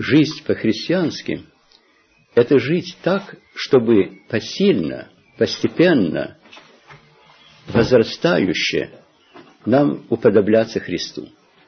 жизнь по-христиански – это жить так, чтобы посильно, постепенно, возрастающе нам уподобляться Христу.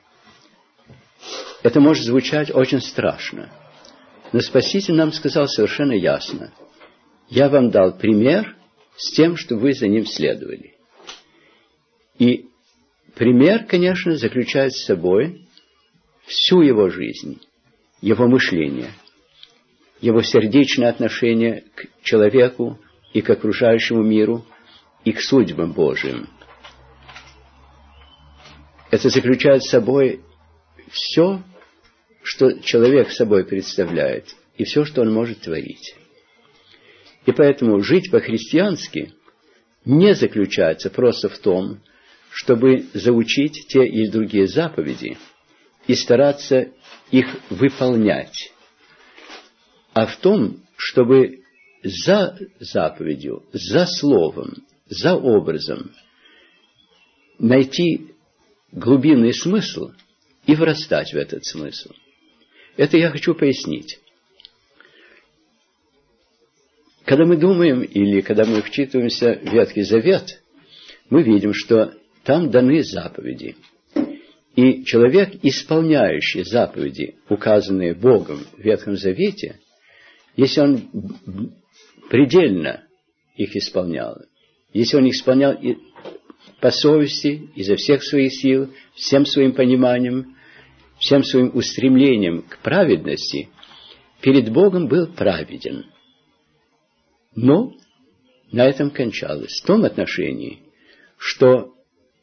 Это может звучать очень страшно, но Спаситель нам сказал совершенно ясно: «Я вам дал пример с тем, чтобы вы за ним следовали». И пример, конечно, заключает в собой всю его жизнь, его мышление, его сердечное отношение к человеку и к окружающему миру, и к судьбам Божьим. Это заключает в собой все, что человек собой представляет, и все, что он может творить. И поэтому жить по-христиански не заключается просто в том, чтобы заучить те или другие заповеди и стараться их выполнять, а в том, чтобы за заповедью, за словом, за образом найти глубинный смысл и врастать в этот смысл. Это я хочу пояснить. Когда мы думаем или когда мы вчитываемся в Ветхий Завет, мы видим, что там даны заповеди. И человек, исполняющий заповеди, указанные Богом в Ветхом Завете, если он предельно их исполнял, если он их исполнял по совести, изо всех своих сил, всем своим пониманием, всем своим устремлением к праведности, перед Богом был праведен. Но на этом кончалось. В том отношении, что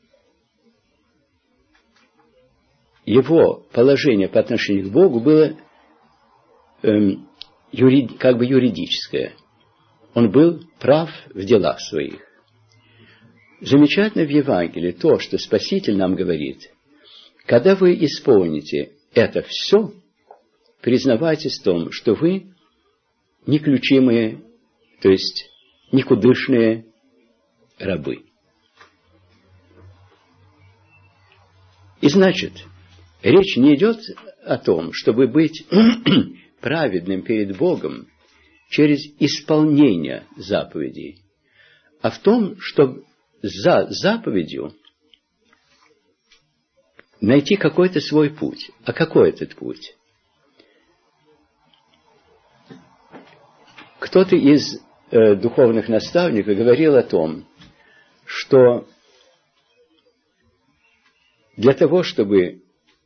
его положение по отношению к Богу было как бы юридическое. Он был прав в делах своих. Замечательно в Евангелии то, что Спаситель нам говорит: когда вы исполните это все, признавайтесь в том, что вы неключимые, то есть никудышные рабы. И значит, речь не идет о том, чтобы быть праведным перед Богом через исполнение заповедей, а в том, чтобы за заповедью найти какой-то свой путь. А какой этот путь? Кто-то из духовных наставников говорил о том, что для того, чтобы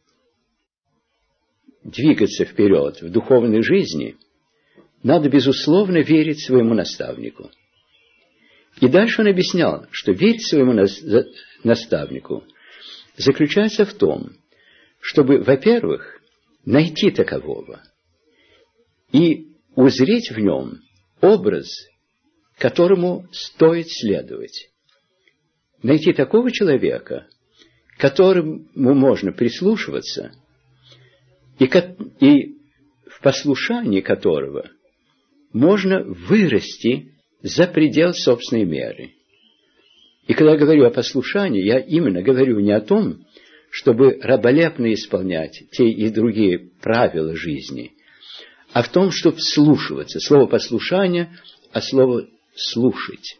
двигаться вперед в духовной жизни, надо, безусловно, верить своему наставнику. И дальше он объяснял, что верить своему наставнику заключается в том, чтобы, во-первых, найти такового и узреть в нем образ, которому стоит следовать. Найти такого человека, к которому можно прислушиваться, и в послушании которого можно вырасти за предел собственной меры. И когда я говорю о послушании, я именно говорю не о том, чтобы раболепно исполнять те и другие правила жизни, а в том, чтобы вслушиваться. Слово послушание, а слово слушать.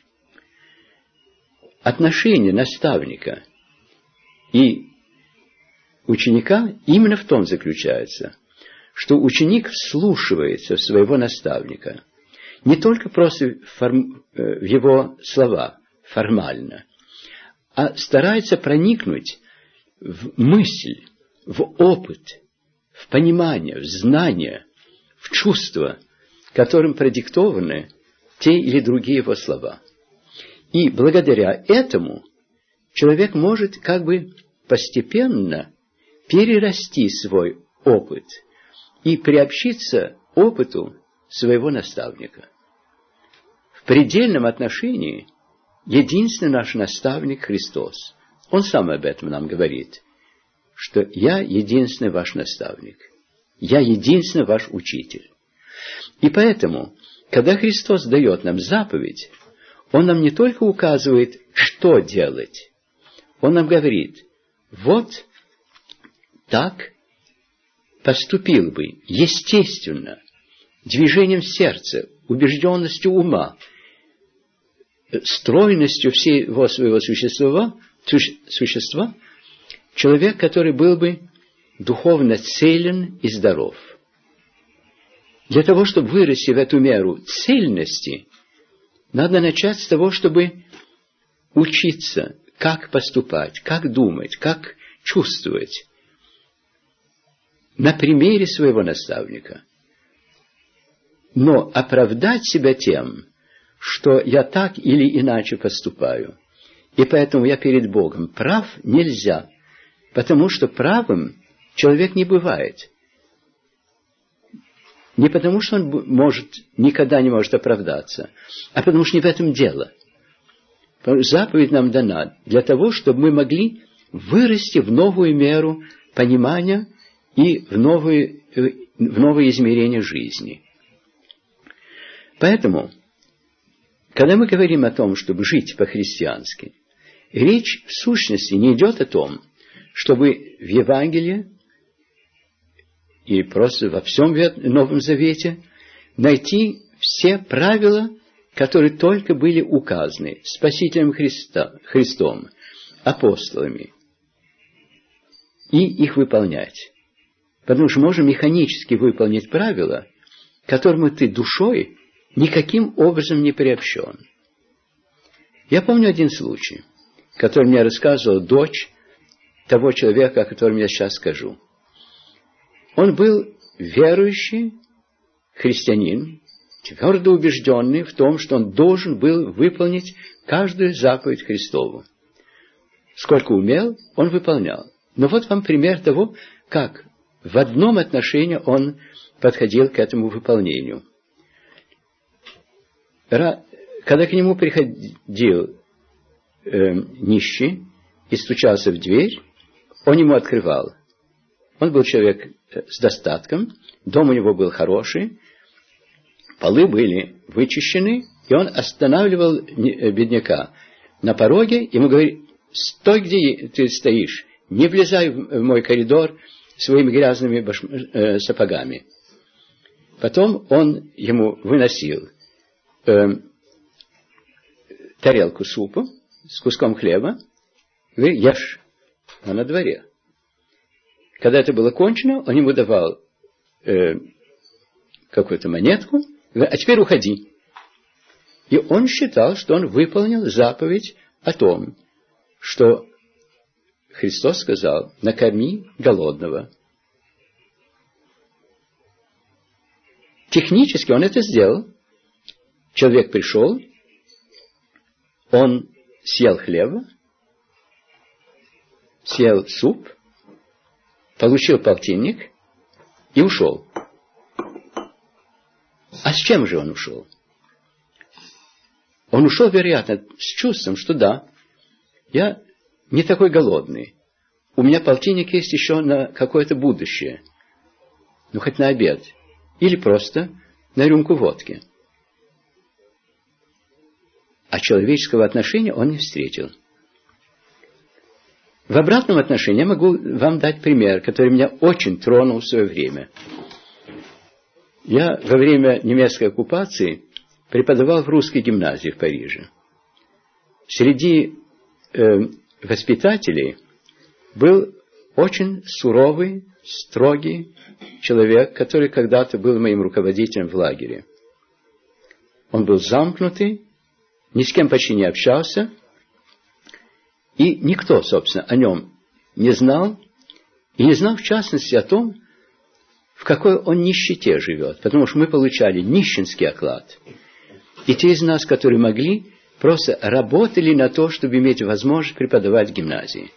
Отношение наставника и ученика именно в том заключается, что ученик вслушивается в своего наставника, не только просто в его слова формально, а старается проникнуть в мысль, в опыт, в понимание, в знание, в чувство, которым продиктованы те или другие его слова. И благодаря этому человек может как бы постепенно перерасти свой опыт и приобщиться опыту своего наставника. В предельном отношении единственный наш наставник Христос. Он сам об этом нам говорит, что «Я единственный ваш наставник, я единственный ваш учитель». И поэтому, когда Христос дает нам заповедь, Он нам не только указывает, что делать, Он нам говорит: вот так поступил бы естественно, движением сердца, убежденностью ума, стройностью всего своего существа, человек, который был бы духовно целен и здоров. Для того, чтобы вырасти в эту меру цельности, надо начать с того, чтобы учиться, как поступать, как думать, как чувствовать. На примере своего наставника. Но оправдать себя тем, что я так или иначе поступаю, и поэтому я перед Богом прав, нельзя, потому что правым человек не бывает. Не потому, что он никогда не может оправдаться, а потому что не в этом дело. Заповедь нам дана для того, чтобы мы могли вырасти в новую меру понимания и в новые измерения жизни. Поэтому, когда мы говорим о том, чтобы жить по-христиански, речь в сущности не идет о том, чтобы в Евангелии и просто во всем Новом Завете найти все правила, которые только были указаны Спасителем Христом, апостолами, и их выполнять. Потому что можно механически выполнить правила, к которому ты душой никаким образом не приобщен. Я помню один случай, который мне рассказывала дочь того человека, о котором я сейчас скажу. Он был верующий христианин, твердо убежденный в том, что он должен был выполнить каждую заповедь Христову. Сколько умел, он выполнял. Но вот вам пример того, как в одном отношении он подходил к этому выполнению. Когда к нему приходил нищий и стучался в дверь, он ему открывал. Он был человек с достатком, дом у него был хороший, полы были вычищены, и он останавливал бедняка на пороге, ему говорит: «Стой, где ты стоишь, не влезай в мой коридор своими грязными сапогами». Потом он ему выносил тарелку супа с куском хлеба, говорит: «Ешь, а на дворе». Когда это было кончено, он ему давал какую-то монетку, говорит: «А теперь уходи». И он считал, что он выполнил заповедь о том, что Христос сказал: «Накорми голодного». Технически он это сделал. Человек пришел, он съел хлеба, съел суп, получил полтинник и ушел. А с чем же он ушел? Он ушел, вероятно, с чувством, что да, я не такой голодный. У меня полтинник есть еще на какое-то будущее. Ну, хоть на обед. Или просто на рюмку водки. А человеческого отношения он не встретил. В обратном отношении я могу вам дать пример, который меня очень тронул в свое время. Я во время немецкой оккупации преподавал в русской гимназии в Париже. Среди воспитателей был очень суровый, строгий человек, который когда-то был моим руководителем в лагере. Он был замкнутый, ни с кем почти не общался, и никто, собственно, о нем не знал, и не знал, в частности, о том, в какой он нищете живет, потому что мы получали нищенский оклад. И те из нас, которые могли, просто работали на то, чтобы иметь возможность преподавать в гимназии.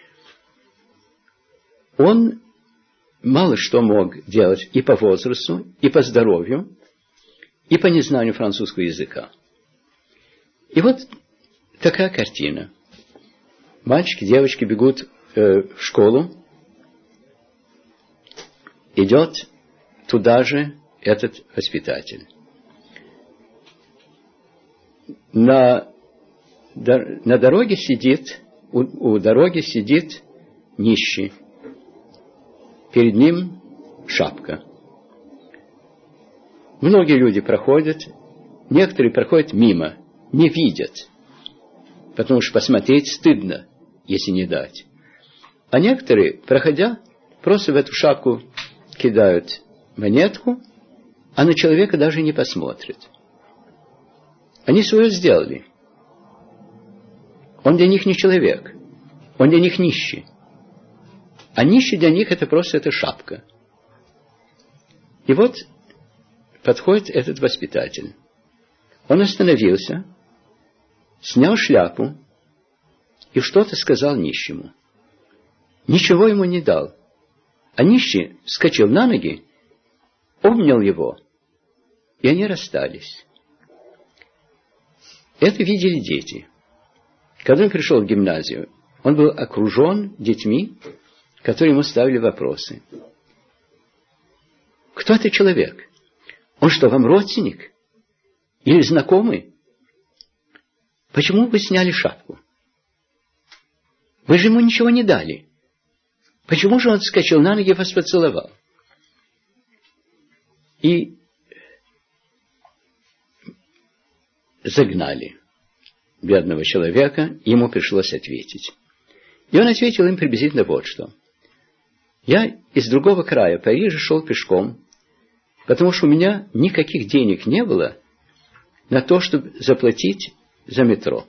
Он мало что мог делать и по возрасту, и по здоровью, и по незнанию французского языка. И вот такая картина. Мальчики, девочки бегут в школу. Идет туда же этот воспитатель. На дороге сидит, у дороги сидит нищий. Перед ним шапка. Многие люди проходят, некоторые проходят мимо, не видят, потому что посмотреть стыдно, если не дать. А некоторые, проходя, просто в эту шапку кидают монетку, а на человека даже не посмотрят. Они свое сделали. Он для них не человек, он для них нищий. А нищий для них это просто эта шапка. И вот подходит этот воспитатель. Он остановился, снял шляпу и что-то сказал нищему. Ничего ему не дал. А нищий вскочил на ноги, обнял его, и они расстались. Это видели дети. Когда он пришел в гимназию, он был окружен детьми, которые ему ставили вопросы. Кто это человек? Он что, вам родственник? Или знакомый? Почему вы сняли шапку? Вы же ему ничего не дали. Почему же он вскочил на ноги и вас поцеловал? И загнали бедного человека, ему пришлось ответить. И он ответил им приблизительно вот что. Я из другого края Парижа шел пешком, потому что у меня никаких денег не было на то, чтобы заплатить за метро.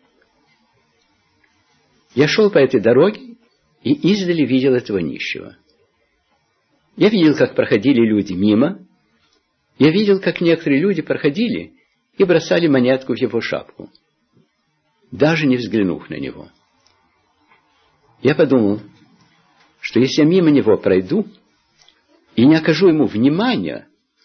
Я шел по этой дороге и издали видел этого нищего. Я видел, как проходили люди мимо. Я видел, как некоторые люди проходили и бросали монетку в его шапку, даже не взглянув на него. Я подумал, что если я мимо него пройду и не окажу ему внимания,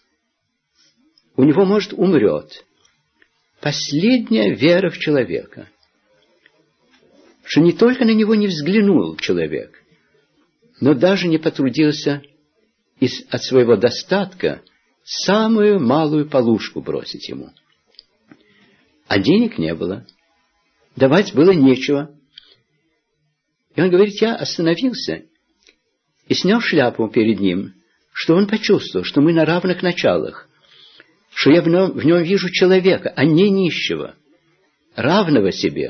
у него, может, умрет последняя вера в человека, что не только на него не взглянул человек, но даже не потрудился от своего достатка самую малую полушку бросить ему. А денег не было, давать было нечего. И он говорит, я остановился и снял шляпу перед ним, что он почувствовал, что мы на равных началах, что я в нем вижу человека, а не нищего, равного себе.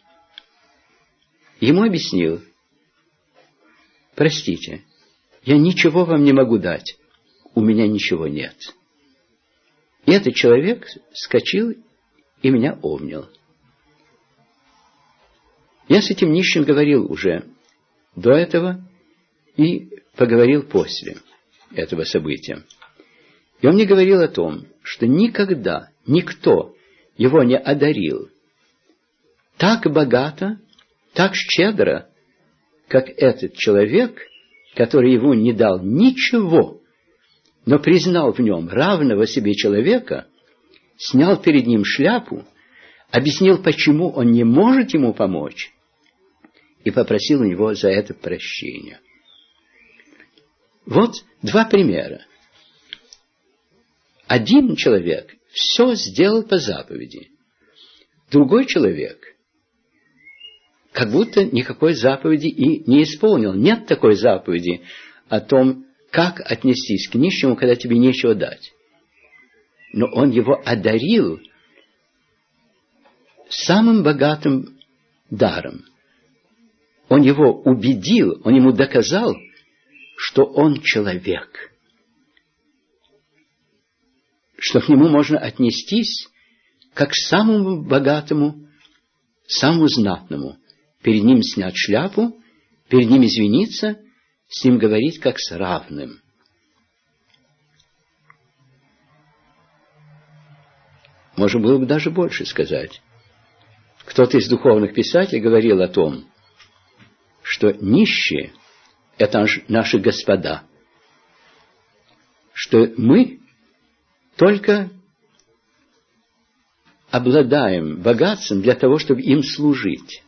Ему объяснил, простите, я ничего вам не могу дать, у меня ничего нет. И этот человек вскочил и меня обнял. Я с этим нищим говорил уже до этого и поговорил после этого события. И он мне говорил о том, что никогда никто его не одарил так богато, так щедро, как этот человек, который ему не дал ничего, но признал в нем равного себе человека, снял перед ним шляпу, объяснил, почему он не может ему помочь, и попросил у него за это прощения. Вот два примера. Один человек все сделал по заповеди. Другой человек как будто никакой заповеди и не исполнил. Нет такой заповеди о том, как отнестись к нищему, когда тебе нечего дать. Но он его одарил самым богатым даром. Он его убедил, он ему доказал, что он человек. Что к нему можно отнестись как к самому богатому, самому знатному. Перед ним снять шляпу, перед ним извиниться, с ним говорить как с равным. Можно было бы даже больше сказать. Кто-то из духовных писателей говорил о том, что нищие – это наши господа, что мы только обладаем богатством для того, чтобы им служить.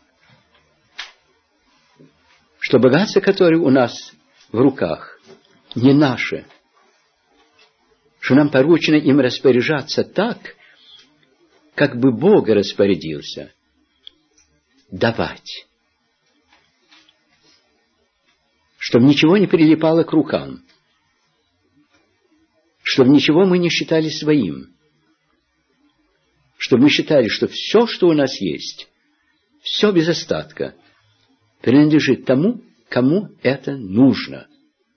Что богатство, которое у нас в руках, не наше. Что нам поручено им распоряжаться так, как бы Бог распорядился. Давать. Чтобы ничего не прилипало к рукам. чтобы ничего мы не считали своим, чтобы мы считали, что все, что у нас есть, все без остатка, принадлежит тому, кому это нужно.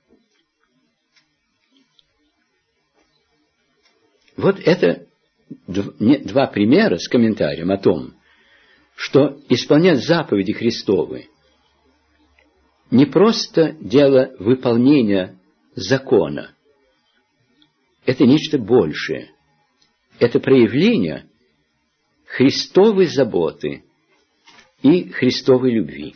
Вот это два примера с комментарием о том, что исполнять заповеди Христовы не просто дело выполнения закона. Это нечто большее. Это проявление Христовой заботы и Христовой любви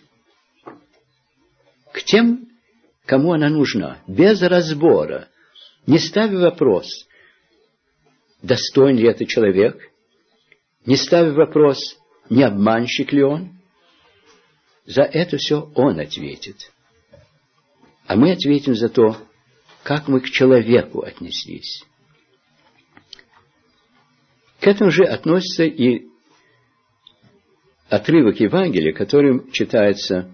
к тем, кому она нужна, без разбора, не ставя вопрос, достоин ли это человек, не ставя вопрос, не обманщик ли он. За это все он ответит. А мы ответим за то, как мы к человеку отнеслись. К этому же относится и отрывок Евангелия, которым читается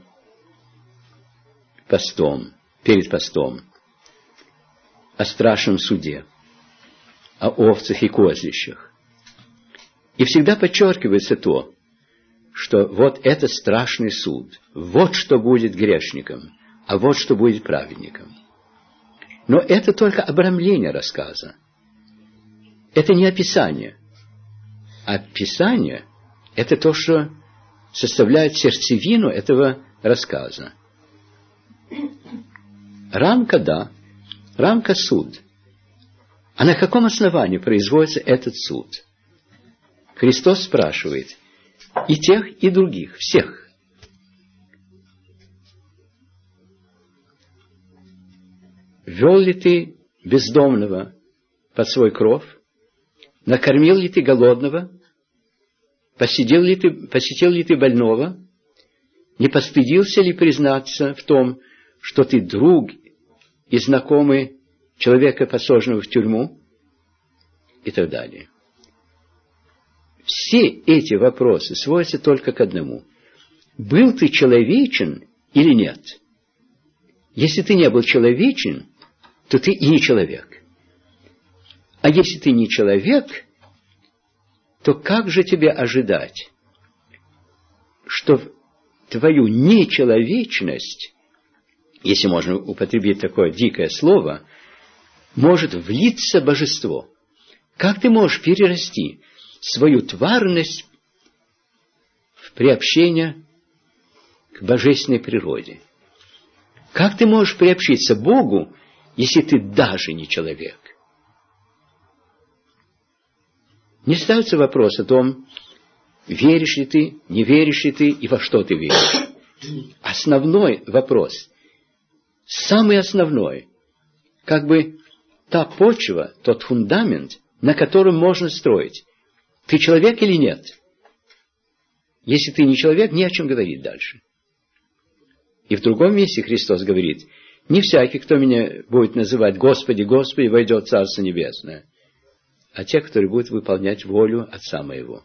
постом, перед постом, о страшном суде, о овцах и козлищах. И всегда подчеркивается то, что вот это страшный суд, вот что будет грешником, а вот что будет праведником. Но это только обрамление рассказа. Это не описание. Описание – это то, что составляет сердцевину этого рассказа. Рамка – да, рамка – суд. А на каком основании производится этот суд? Христос спрашивает и тех, и других, всех. Ввел ли ты бездомного под свой кров? Накормил ли ты голодного? Посетил ли ты больного? Не постыдился ли признаться в том, что ты друг и знакомый человека, посаженного в тюрьму? И так далее. Все эти вопросы сводятся только к одному. Был ты человечен или нет? Если ты не был человечен, то ты и не человек. А если ты не человек, то как же тебе ожидать, что твою нечеловечность, если можно употребить такое дикое слово, может влиться божество? Как ты можешь перерасти свою тварность в приобщение к божественной природе? Как ты можешь приобщиться Богу, если ты даже не человек? Не ставится вопрос о том, веришь ли ты, не веришь ли ты и во что ты веришь. Основной вопрос, самый основной, как бы та почва, тот фундамент, на котором можно строить. Ты человек или нет? Если ты не человек, не о чем говорить дальше. И в другом месте Христос говорит, не всякий, кто меня будет называть Господи, Господи, войдет в Царство Небесное, а те, которые будут выполнять волю Отца Моего.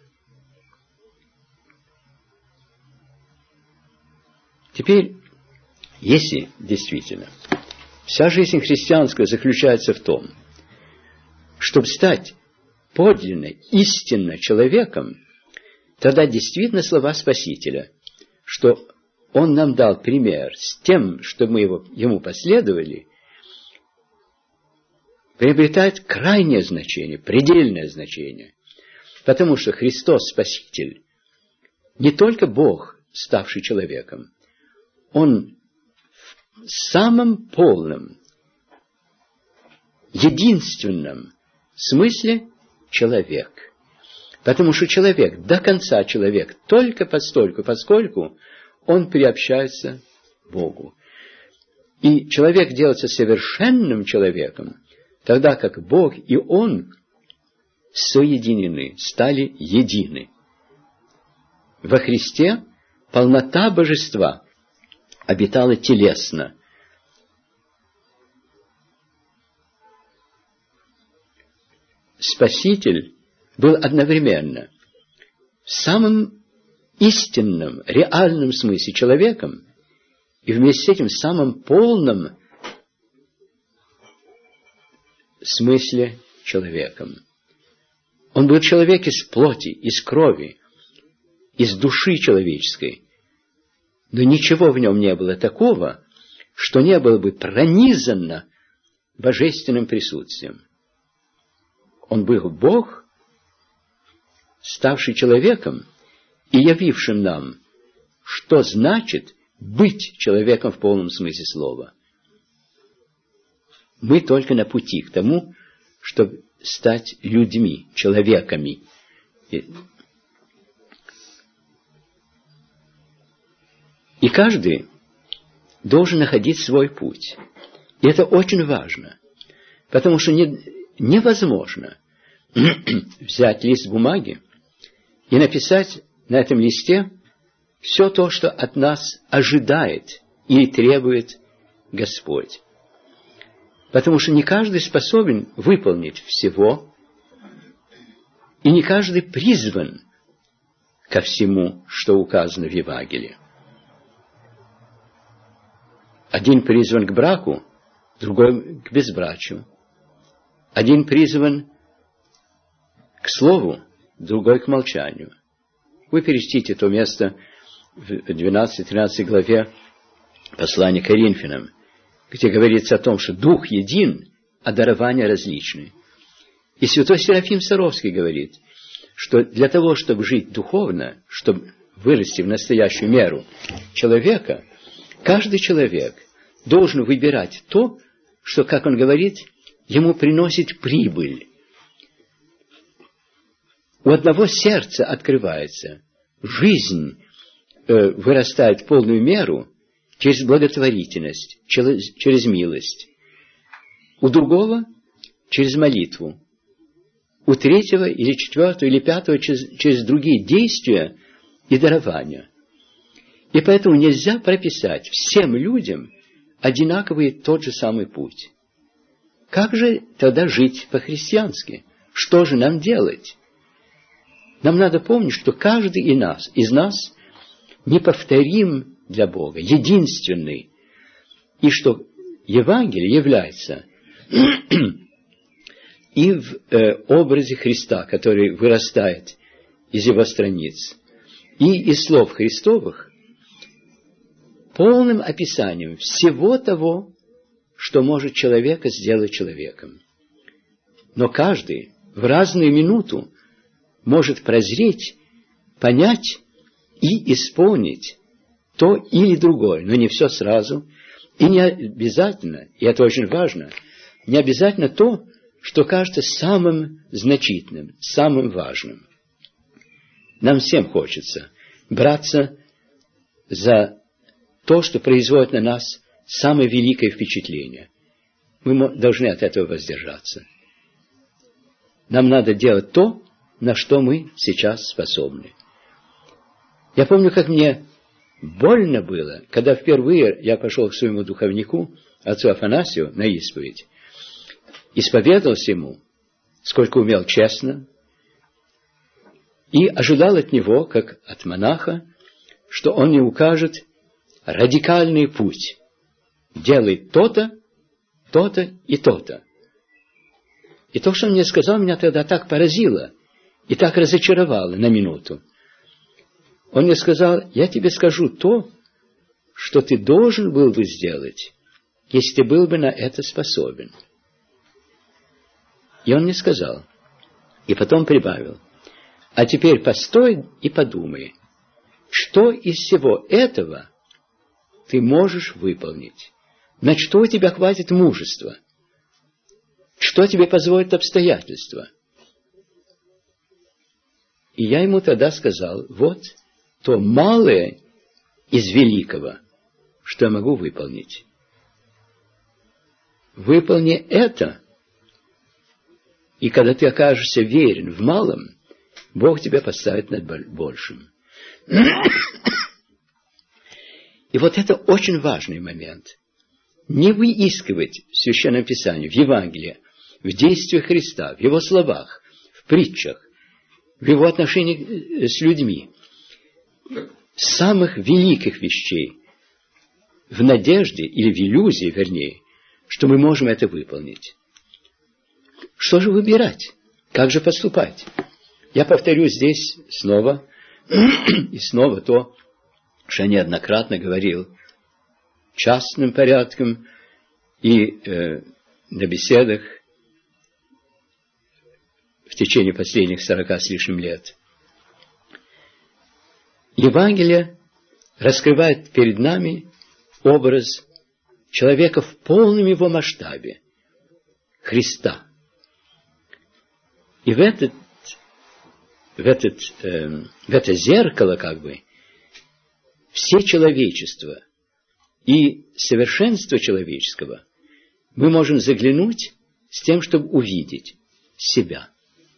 Теперь, если действительно вся жизнь христианская заключается в том, чтобы стать подлинно, истинно человеком, тогда действительно слова Спасителя, что Он нам дал пример с тем, чтобы мы Ему последовали, приобретает крайнее значение, предельное значение. Потому что Христос Спаситель не только Бог, ставший человеком, Он в самом полном, единственном смысле человек. Потому что человек, до конца человек, только постольку, поскольку он приобщается к Богу. И человек делается совершенным человеком, тогда как Бог и Он соединены, стали едины. Во Христе полнота божества обитала телесно. Спаситель был одновременно в самом истинном, реальном смысле человеком и вместе с этим в самом полном смысле человеком. Он был человек из плоти, из крови, из души человеческой. Но ничего в нем не было такого, что не было бы пронизано божественным присутствием. Он был Бог, ставший человеком и явившим нам, что значит быть человеком в полном смысле слова. Мы только на пути к тому, чтобы стать людьми, человеками. И каждый должен находить свой путь. И это очень важно, потому что невозможно взять лист бумаги и написать на этом листе все то, что от нас ожидает или требует Господь. Потому что не каждый способен выполнить всего, и не каждый призван ко всему, что указано в Евангелии. Один призван к браку, другой к безбрачию. Один призван к слову, другой к молчанию. Вы перечтите то место в 12-13 главе послания к Коринфянам, где говорится о том, что Дух един, а дарования различны. И святой Серафим Саровский говорит, что для того, чтобы жить духовно, чтобы вырасти в настоящую меру человека, каждый человек должен выбирать то, что, как он говорит, ему приносит прибыль. У одного сердца открывается, жизнь вырастает в полную меру через благотворительность, через милость. У другого через молитву. У третьего или четвертого или пятого через другие действия и дарования. И поэтому нельзя прописать всем людям одинаковый тот же самый путь. Как же тогда жить по-христиански? Что же нам делать? Нам надо помнить, что каждый из нас неповторим для Бога, единственный. И что Евангелие является и в образе Христа, который вырастает из его страниц, и из слов Христовых, полным описанием всего того, что может человека сделать человеком. Но каждый в разную минуту может прозреть, понять и исполнить то или другое, но не все сразу, и не обязательно, и это очень важно, не обязательно то, что кажется самым значительным, самым важным. Нам всем хочется браться за то, что производит на нас самое великое впечатление. Мы должны от этого воздержаться. Нам надо делать то, на что мы сейчас способны. Я помню, как мне больно было, когда впервые я пошел к своему духовнику, отцу Афанасию, на исповедь. Исповедовался ему, сколько умел честно, и ожидал от него, как от монаха, что он мне укажет радикальный путь. Делай то-то, то-то и то-то. И то, что он мне сказал, меня тогда так поразило и так разочаровало на минуту. Он мне сказал: я тебе скажу то, что ты должен был бы сделать, если ты был бы на это способен. И он мне сказал, и потом прибавил: а теперь постой и подумай, что из всего этого ты можешь выполнить, на что у тебя хватит мужества, что тебе позволит обстоятельства. И я ему тогда сказал: вот то малое из великого, что я могу выполнить. Выполни это, и когда ты окажешься верен в малом, Бог тебя поставит над большим. И вот это очень важный момент. Не выискивать в Священном Писании, в Евангелии, в действиях Христа, в Его словах, в притчах, в Его отношениях с людьми самых великих вещей, в надежде или в иллюзии, вернее, что мы можем это выполнить. Что же выбирать? Как же поступать? Я повторю здесь снова и снова то, что я неоднократно говорил частным порядком и на беседах в течение последних 40 с лишним лет. Евангелие раскрывает перед нами образ человека в полном его масштабе, Христа. И в это зеркало, как бы, все человечество и совершенство человеческого мы можем заглянуть с тем, чтобы увидеть себя.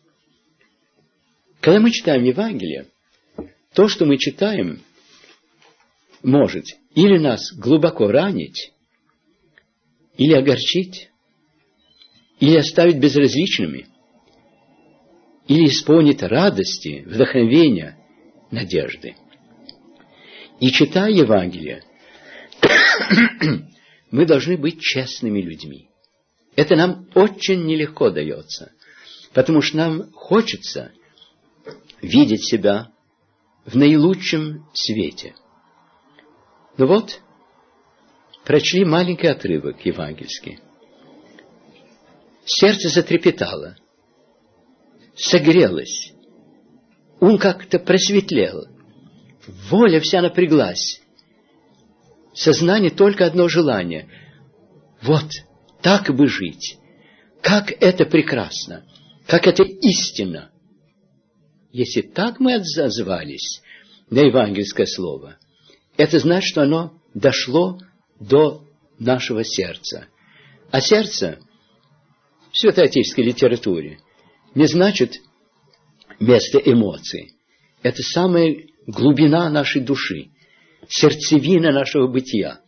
Когда мы читаем Евангелие, то, что мы читаем, может или нас глубоко ранить, или огорчить, или оставить безразличными, или исполнить радости, вдохновения, надежды. И читая Евангелие, мы должны быть честными людьми. Это нам очень нелегко дается, потому что нам хочется видеть себя в наилучшем свете. Ну вот, прочли маленький отрывок евангельский. Сердце затрепетало, согрелось, ум как-то просветлел, воля вся напряглась, сознание только одно желание. Вот, так бы жить. Как это прекрасно, как это истинно. Если так мы отозвались на евангельское слово, это значит, что оно дошло до нашего сердца. А сердце в святоотеческой литературе не значит место эмоций. Это самая глубина нашей души, сердцевина нашего бытия.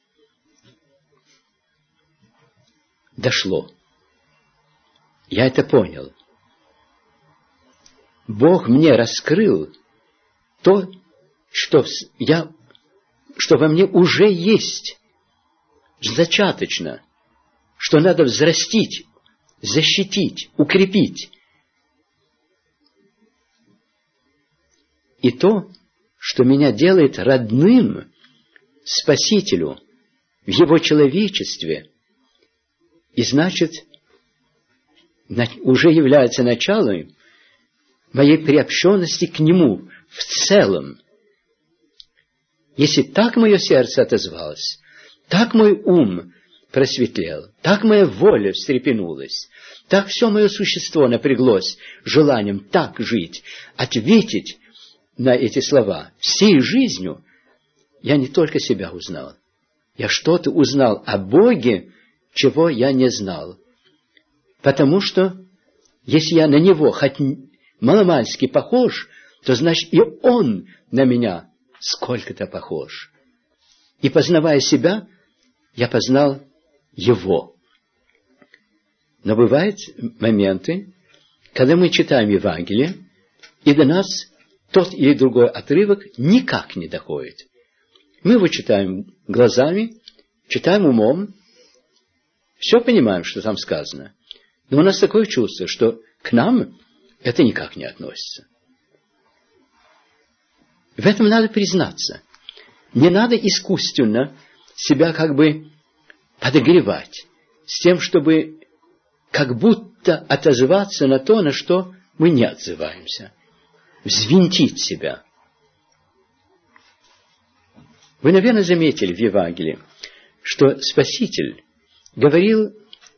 Дошло. Я это понял. Бог мне раскрыл то, что во мне уже есть, зачаточно, что надо взрастить, защитить, укрепить. И то, что меня делает родным Спасителю в Его человечестве, и значит, уже является началом моей приобщенности к Нему в целом. Если так мое сердце отозвалось, так мой ум просветлел, так моя воля встрепенулась, так все мое существо напряглось желанием так жить, ответить на эти слова всей жизнью, я не только себя узнал, я что-то узнал о Боге, чего я не знал. Потому что, если я на Него хоть маломальски похож, то значит и Он на меня сколько-то похож. И познавая себя, я познал Его. Но бывают моменты, когда мы читаем Евангелие, и до нас тот или другой отрывок никак не доходит. Мы его читаем глазами, читаем умом, все понимаем, что там сказано. Но у нас такое чувство, что к нам это никак не относится. В этом надо признаться. Не надо искусственно себя как бы подогревать с тем, чтобы как будто отозваться на то, на что мы не отзываемся. Взвинтить себя. Вы, наверное, заметили в Евангелии, что Спаситель говорил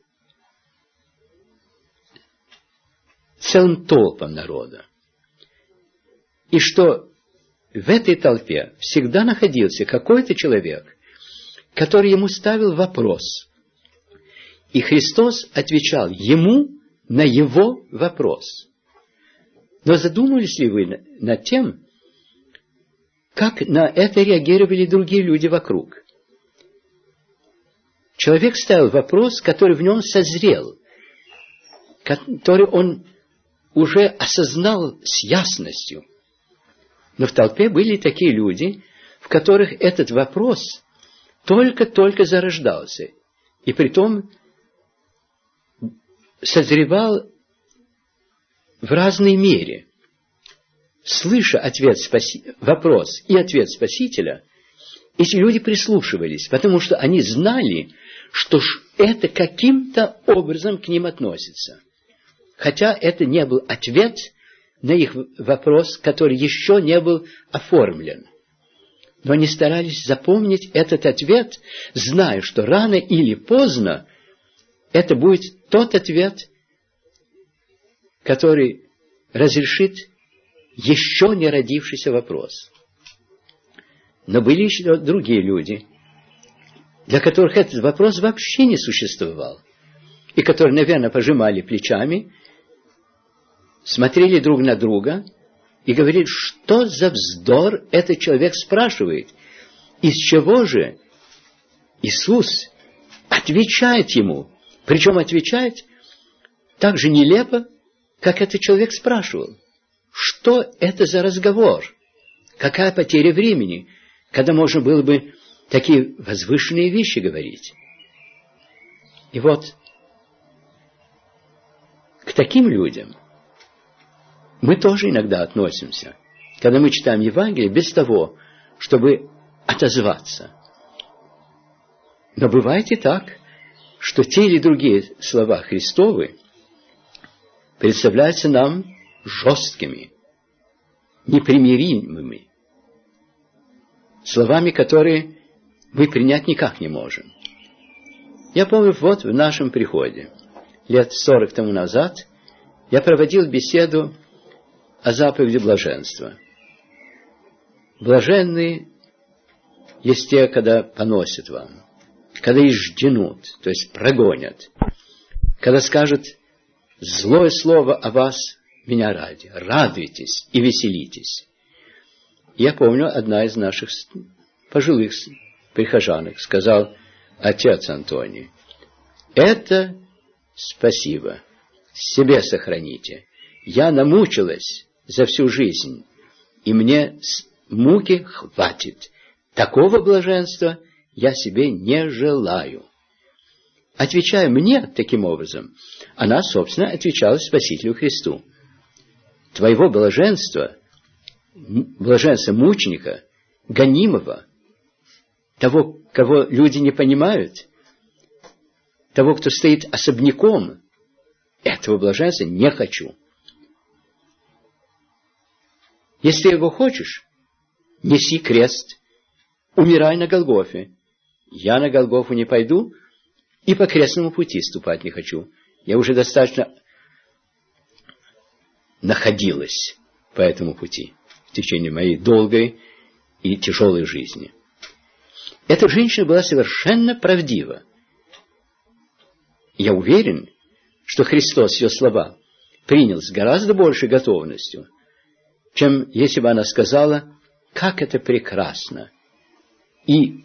целым толпам народа. И что в этой толпе всегда находился какой-то человек, который ему ставил вопрос. И Христос отвечал ему на его вопрос. Но задумывались ли вы над тем, как на это реагировали другие люди вокруг? Человек ставил вопрос, который в нем созрел, который он уже осознал с ясностью. Но в толпе были такие люди, в которых этот вопрос только-только зарождался. И притом созревал в разной мере. Слыша вопрос и ответ Спасителя, эти люди прислушивались, потому что они знали, что это каким-то образом к ним относится. Хотя это не был ответ на их вопрос, который еще не был оформлен. Но они старались запомнить этот ответ, зная, что рано или поздно это будет тот ответ, который разрешит еще не родившийся вопрос. Но были еще другие люди, для которых этот вопрос вообще не существовал, и которые, наверное, пожимали плечами, смотрели друг на друга и говорили, что за вздор этот человек спрашивает, из чего же Иисус отвечает ему, причем отвечает так же нелепо, как этот человек спрашивал. Что это за разговор? Какая потеря времени, когда можно было бы такие возвышенные вещи говорить? И вот к таким людям мы тоже иногда относимся, когда мы читаем Евангелие без того, чтобы отозваться. Но бывает и так, что те или другие слова Христовы представляются нам жесткими, непримиримыми, словами, которые мы принять никак не можем. Я помню, вот в нашем приходе, лет 40 тому назад, я проводил беседу о заповеди блаженства. Блаженные есть те, когда поносят вам, когда исжденут, то есть прогонят, когда скажут злое слово о вас меня ради, радуйтесь и веселитесь. Я помню, одна из наших пожилых прихожанок сказал: отец Антоний, это спасибо, себе сохраните. Я намучилась за всю жизнь, и мне муки хватит. Такого блаженства я себе не желаю. Отвечая мне таким образом, она, собственно, отвечала Спасителю Христу. Твоего блаженства, блаженства мученика, гонимого, того, кого люди не понимают, того, кто стоит особняком, этого блаженства не хочу. Если его хочешь, неси крест, умирай на Голгофе. Я на Голгофу не пойду и по крестному пути ступать не хочу. Я уже достаточно находилась по этому пути в течение моей долгой и тяжелой жизни. Эта женщина была совершенно правдива. Я уверен, что Христос ее слова принял с гораздо большей готовностью, чем если бы она сказала, как это прекрасно. И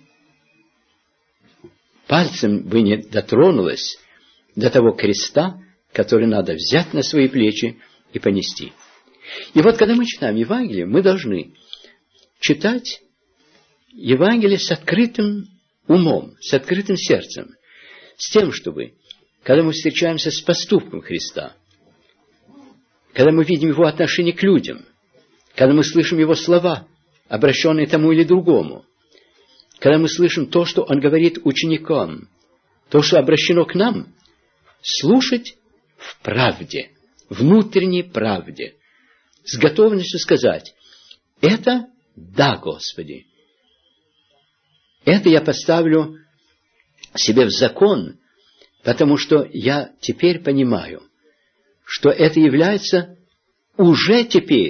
пальцем бы не дотронулась до того креста, который надо взять на свои плечи и понести. И вот, когда мы читаем Евангелие, мы должны читать Евангелие с открытым умом, с открытым сердцем, с тем, чтобы, когда мы встречаемся с поступком Христа, когда мы видим Его отношение к людям, когда мы слышим Его слова, обращенные тому или другому, когда мы слышим то, что Он говорит ученикам, то, что обращено к нам, слушать в правде, внутренней правде, с готовностью сказать: это да, Господи. Это я поставлю себе в закон, потому что я теперь понимаю, что это является уже теперь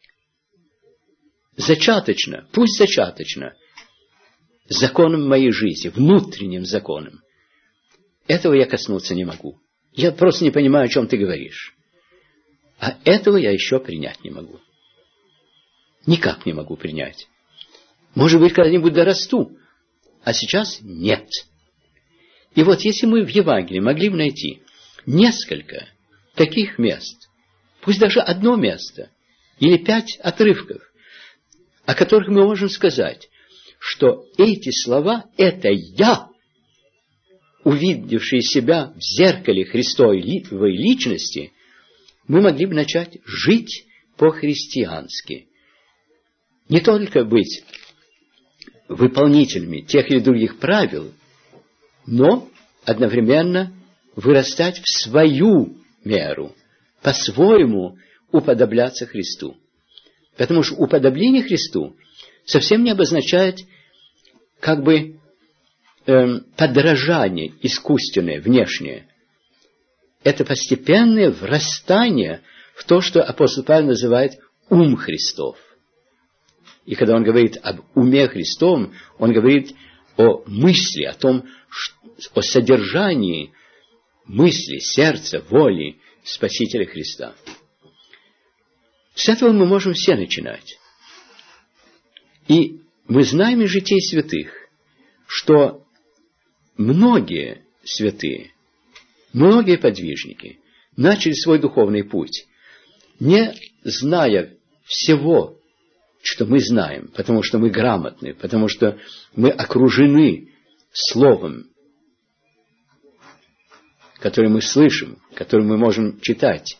зачаточно, пусть зачаточно, законом моей жизни, внутренним законом. Этого я коснуться не могу. Я просто не понимаю, о чем ты говоришь. А этого я еще принять не могу. Никак не могу принять. Может быть, когда-нибудь дорасту, а сейчас нет. И вот если мы в Евангелии могли бы найти несколько таких мест, пусть даже одно место, или 5 отрывков, о которых мы можем сказать, что эти слова – это я, увидевшие себя в зеркале Христовой личности, мы могли бы начать жить по-христиански. Не только быть выполнителями тех или других правил, но одновременно вырастать в свою меру, по-своему уподобляться Христу. Потому что уподобление Христу совсем не обозначает как бы подражание искусственное, внешнее. Это постепенное врастание в то, что апостол Павел называет ум Христов. И когда он говорит об уме Христовом, он говорит о мысли, о том, о содержании мысли, сердца, воли Спасителя Христа. С этого мы можем все начинать. И мы знаем из житий святых, что многие святые, многие подвижники начали свой духовный путь, не зная всего, что мы знаем, потому что мы грамотны, потому что мы окружены словом, которое мы слышим, которое мы можем читать.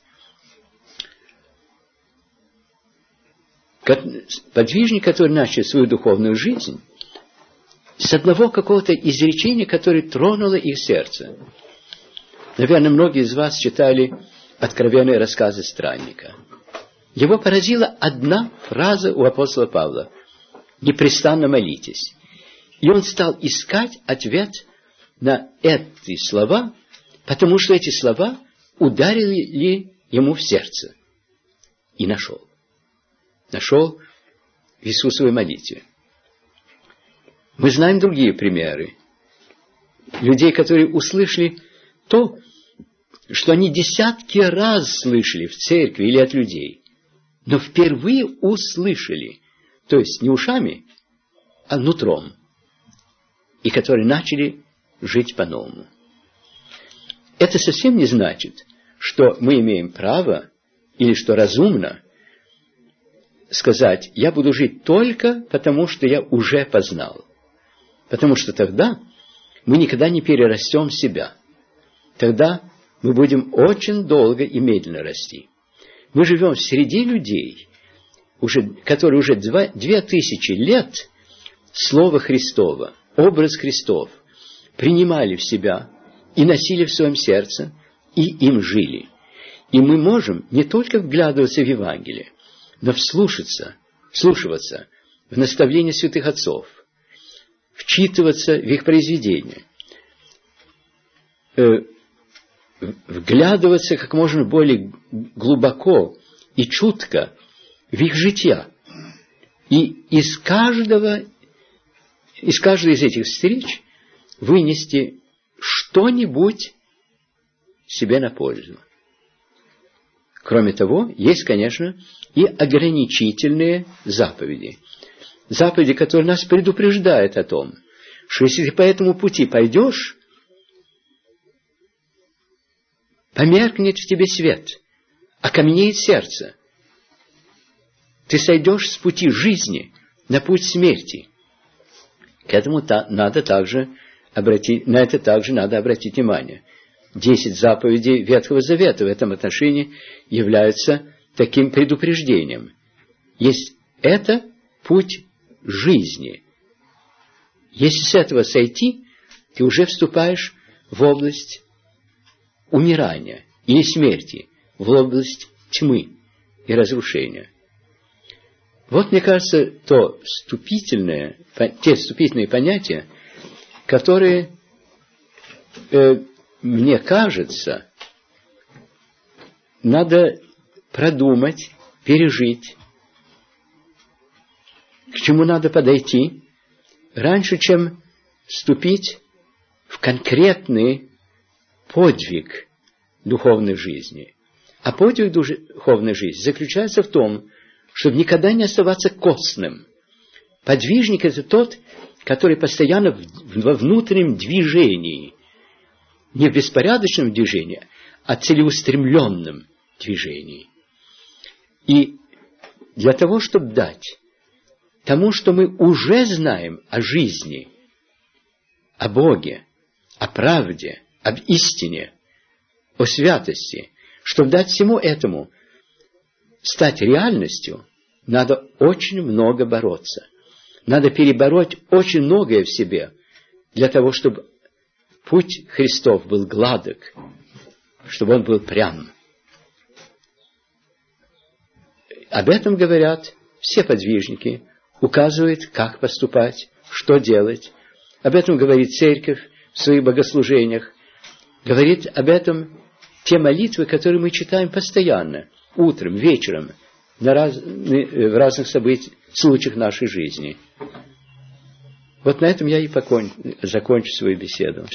Подвижник, который начал свою духовную жизнь, с одного какого-то изречения, которое тронуло их сердце. Наверное, многие из вас читали откровенные рассказы странника. Его поразила одна фраза у апостола Павла: «Непрестанно молитесь». И он стал искать ответ на эти слова, потому что эти слова ударили ему в сердце. И нашел. Нашел в Иисусовой молитве. Мы знаем другие примеры. Людей, которые услышали то, что они десятки раз слышали в церкви или от людей, но впервые услышали, то есть не ушами, а нутром, и которые начали жить по-новому. Это совсем не значит, что мы имеем право или что разумно сказать: я буду жить только потому, что я уже познал. Потому что тогда мы никогда не перерастем себя. Тогда мы будем очень долго и медленно расти. Мы живем среди людей, которые уже 2000 лет Слово Христово, образ Христов принимали в себя и носили в своем сердце, и им жили. И мы можем не только вглядываться в Евангелие, но вслушиваться в наставления святых отцов, вчитываться в их произведения, вглядываться как можно более глубоко и чутко в их жития. И из каждой из этих встреч вынести что-нибудь себе на пользу. Кроме того, есть, конечно, и ограничительные заповеди. Заповеди, которые нас предупреждают о том, что если ты по этому пути пойдешь, померкнет в тебе свет, окаменеет сердце. Ты сойдешь с пути жизни на путь смерти. К этому на это также надо обратить внимание. 10 заповедей Ветхого Завета в этом отношении являются таким предупреждением. Есть это путь жизни. Если с этого сойти, ты уже вступаешь в область умирания или смерти, в область тьмы и разрушения. Вот, мне кажется, те вступительные понятия, которые, мне кажется, надо продумать, пережить, к чему надо подойти, раньше, чем вступить в конкретный подвиг духовной жизни. А подвиг духовной жизни заключается в том, чтобы никогда не оставаться костным. Подвижник – это тот, который постоянно во внутреннем движении, не в беспорядочном движении, а целеустремленном движении. И для того, чтобы дать тому, что мы уже знаем о жизни, о Боге, о правде, об истине, о святости. Чтобы дать всему этому стать реальностью, надо очень много бороться. Надо перебороть очень многое в себе, для того, чтобы путь Христов был гладок, чтобы он был прям. Об этом говорят все подвижники, указывают, как поступать, что делать. Об этом говорит церковь в своих богослужениях. Говорит об этом те молитвы, которые мы читаем постоянно, утром, вечером, в разных случаях нашей жизни. Вот на этом я и закончу свою беседу.